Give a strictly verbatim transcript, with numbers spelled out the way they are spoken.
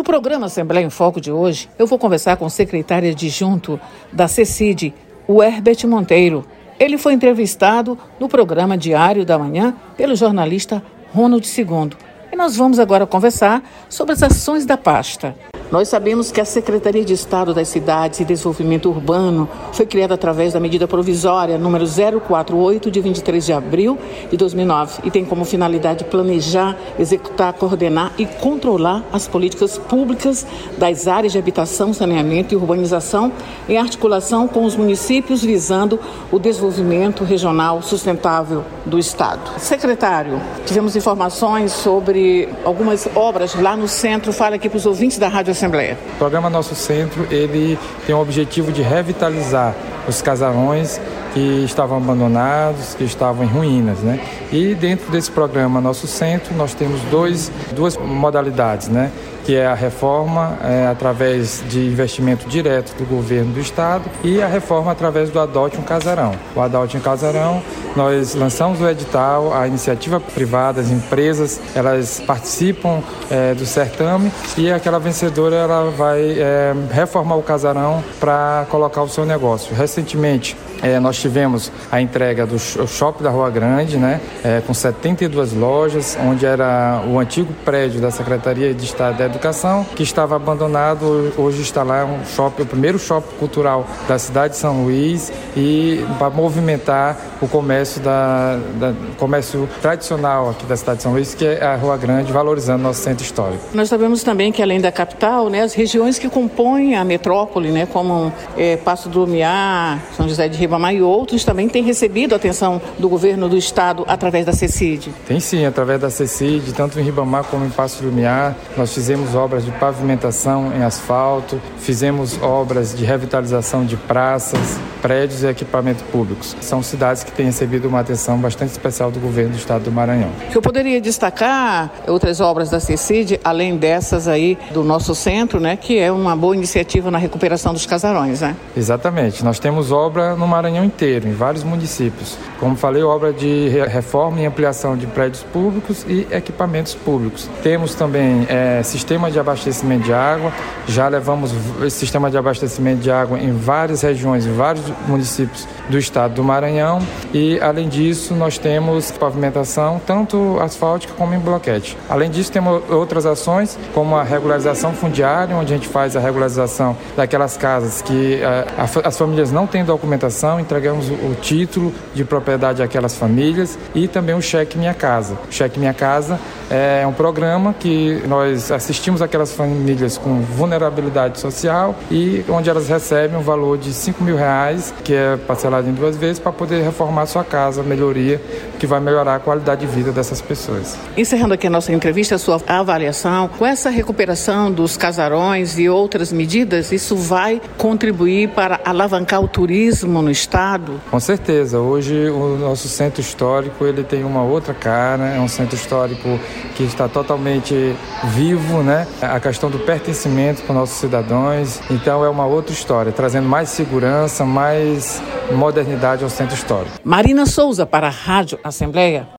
programa Assembleia em Foco de hoje, eu vou conversar com o secretário adjunto da CECID, o Herbert Monteiro. Ele foi entrevistado no programa Diário da Manhã pelo jornalista Ronald Segundo. E nós vamos agora conversar sobre as ações da pasta. Nós sabemos que a Secretaria de Estado das Cidades e Desenvolvimento Urbano foi criada através da medida provisória número zero quatro oito, de vinte e três de abril de dois mil e nove, e tem como finalidade planejar, executar, coordenar e controlar as políticas públicas das áreas de habitação, saneamento e urbanização em articulação com os municípios, visando o desenvolvimento regional sustentável do Estado. Secretário, tivemos informações sobre algumas obras lá no centro. Fala aqui para os ouvintes da Rádio Assembleia. O programa Nosso Centro, ele tem o objetivo de revitalizar os casarões que estavam abandonados, que estavam em ruínas, né? E dentro desse programa Nosso Centro, nós temos dois, duas modalidades, né? Que é a reforma é, através de investimento direto do governo do estado e a reforma através do Adote um Casarão. O Adote um Casarão, nós lançamos o edital, a iniciativa privada, as empresas, elas participam é, do certame e aquela vencedora ela vai é, reformar o casarão para colocar o seu negócio. Recentemente, É, nós tivemos a entrega do shopping da Rua Grande, né, é, com setenta e duas lojas, onde era o antigo prédio da Secretaria de Estado da Educação, que estava abandonado. Hoje está lá um shopping, o primeiro shopping cultural da cidade de São Luís, e para movimentar o comércio, da, da, comércio tradicional aqui da cidade de São Luís, que é a Rua Grande, valorizando nosso centro histórico. Nós sabemos também que, além da capital, né, as regiões que compõem a metrópole, né, como é, Passo do Lumiar, São José de Ribamar e outros, também têm recebido a atenção do governo do estado através da CECID. Tem sim, através da CECID, tanto em Ribamar como em Passo do Lumiar. Nós fizemos obras de pavimentação em asfalto, fizemos obras de revitalização de praças, prédios e equipamentos públicos. São cidades que têm recebido uma atenção bastante especial do governo do estado do Maranhão. Eu poderia destacar outras obras da CECID, além dessas aí do nosso centro, né, que é uma boa iniciativa na recuperação dos casarões, né? Exatamente. Nós temos obra no Maranhão inteiro, em vários municípios. Como falei, obra de reforma e ampliação de prédios públicos e equipamentos públicos. Temos também é, sistema de abastecimento de água. Já levamos esse sistema de abastecimento de água em várias regiões, em vários municípios do estado do Maranhão. E, além disso, nós temos pavimentação, tanto asfáltica como em bloquete. Além disso, temos outras ações, como a regularização fundiária, onde a gente faz a regularização daquelas casas que a, a, as famílias não têm documentação, entregamos o, o título de propriedade àquelas famílias, e também o Cheque Minha Casa. O Cheque Minha Casa é um programa que nós assistimos aquelas famílias com vulnerabilidade social e onde elas recebem um valor de cinco mil reais, que é parcelado em duas vezes, para poder reformar sua casa, melhoria, que vai melhorar a qualidade de vida dessas pessoas. Encerrando aqui a nossa entrevista, a sua avaliação, com essa recuperação dos casarões e outras medidas, isso vai contribuir para alavancar o turismo no estado? Com certeza. Hoje o nosso centro histórico ele tem uma outra cara, é um centro histórico que está totalmente vivo, né? A questão do pertencimento com nossos cidadãos, então é uma outra história, trazendo mais segurança, mais modernidade ao centro histórico. Marina Souza para a Rádio Assembleia.